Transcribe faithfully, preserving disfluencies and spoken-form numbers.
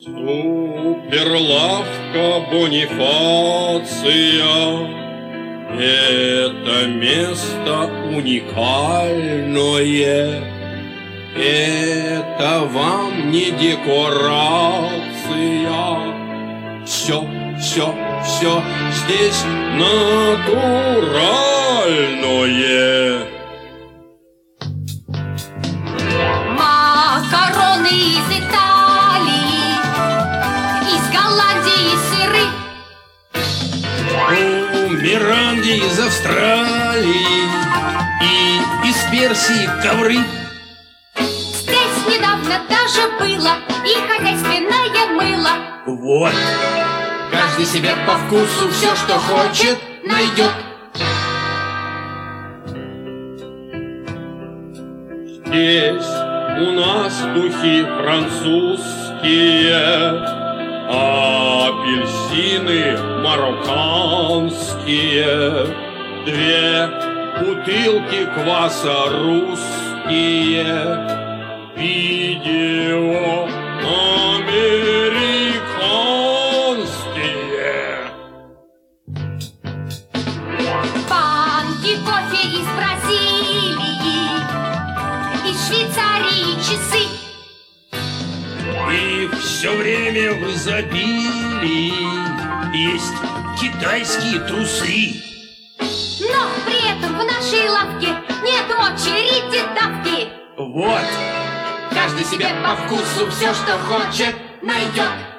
Суперлавка Бонифация — это место уникальное. Это вам не декорация. Все, все, все здесь натуральное. Макароны из Италии, из Голландии сыры, У Миранди из Австралии и из Персии ковры. здесь недавно даже было и хозяйственное мыло. Вот, каждый себе по вкусу все, что хочет, найдет. Здесь у нас духи французские, апельсины марокканские, две бутылки кваса русские, видео американские. Банки кофе из Бразилии, из Швейцарии часы. И все время в изобилии есть китайские трусы. Но при этом в нашей лавке нет очереди давки. Вот, каждый себе по вкусу все, что хочет, найдет.